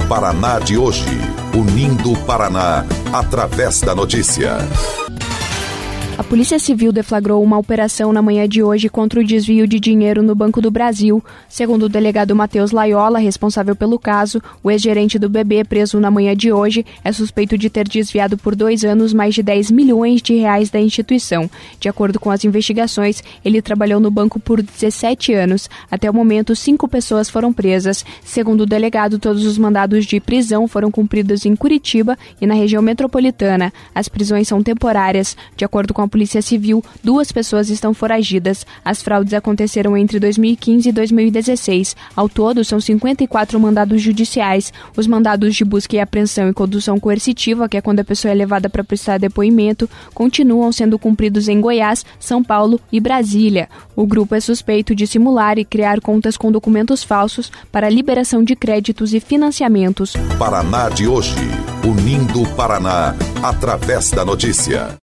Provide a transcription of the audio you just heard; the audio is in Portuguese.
Paraná de hoje, unindo o Paraná através da notícia. A Polícia Civil deflagrou uma operação na manhã de hoje contra o desvio de dinheiro no Banco do Brasil. Segundo o delegado Matheus Laiola, responsável pelo caso, o ex-gerente do BB, preso na manhã de hoje, é suspeito de ter desviado por 2 anos mais de 10 milhões de reais da instituição. De acordo com as investigações, ele trabalhou no banco por 17 anos. Até o momento, 5 pessoas foram presas. Segundo o delegado, todos os mandados de prisão foram cumpridos em Curitiba e na região metropolitana. As prisões são temporárias. De acordo com a Polícia Civil, 2 pessoas estão foragidas. As fraudes aconteceram entre 2015 e 2016. Ao todo, são 54 mandados judiciais. Os mandados de busca e apreensão e condução coercitiva, que é quando a pessoa é levada para prestar depoimento, continuam sendo cumpridos em Goiás, São Paulo e Brasília. O grupo é suspeito de simular e criar contas com documentos falsos para liberação de créditos e financiamentos. Paraná de hoje, unindo o Paraná através da notícia.